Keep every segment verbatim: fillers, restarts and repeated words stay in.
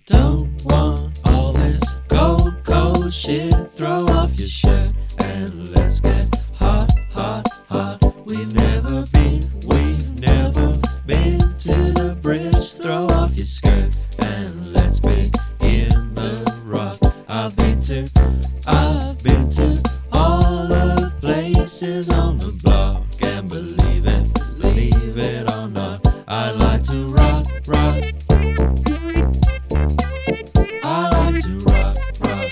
Don't want all this cold, cold shit. Throw off your shirt and let's get hot, hot, hot. We've never been, we've never been to the bridge. Throw off your skirt and let's begin the rock. I've been to, I've been to all the places on the block, and believe it, believe it or not, I like to rock, rock. I like to rock, rock.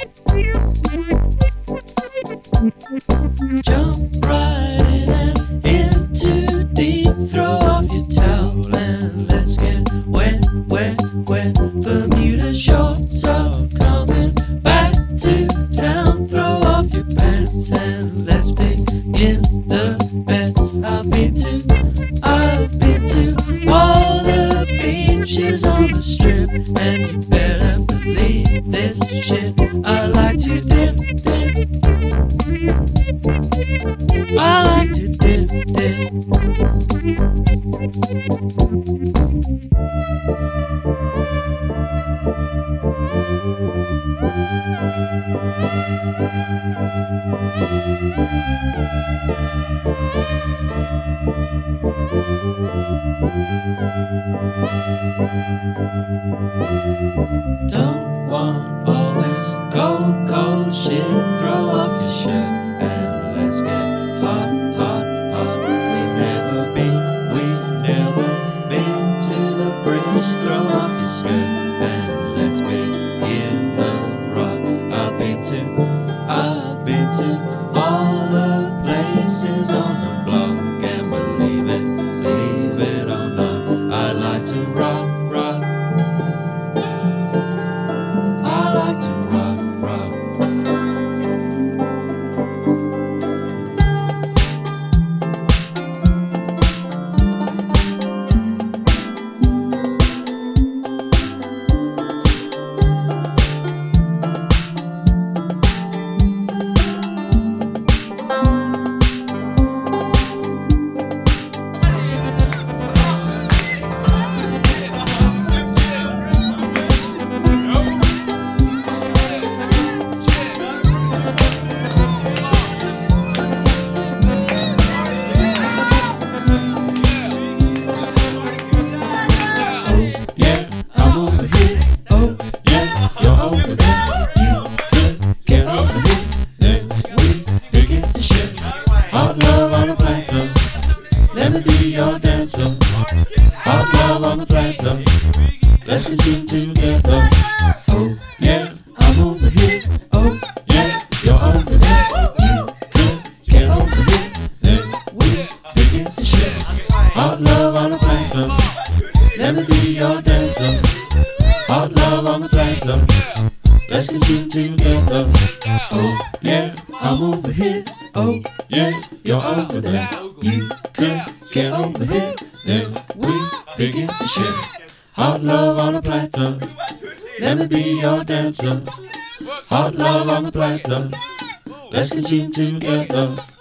Jump right in and into deep. Throw off your towel and let's get wet, wet, wet. Bermuda shorts are coming back to town. Throw off your pants and let's begin the bets. I've been to, I've been to all the beaches on the strip, and you better believe this shit. I like to dip, dip. I like to dip, dip. Don't want all this cold, cold shit. Throw off your shirt and let's get hot, hot, hot. We've never been, we've never been to the bridge. Throw off your skirt and let's begin the rock. I've been to, I've been to all the places on the block, and believe it, believe it or not, I like to rock, rock. I like to rock, rock. Hot love on the platter, let me be your dancer. Hot love on the platter, let's consume together. Oh yeah, I'm over here. Oh yeah, you're over there. You could get over here, then we begin to share. Hot love on the platter, let me be your dancer. Hot love on the platter, let's consume together. Oh yeah, I'm over here. Oh yeah, you're over there. You could get over here, then we begin to share. Hot love on a platter, let me be your dancer. Hot love on the platter, let's consume together.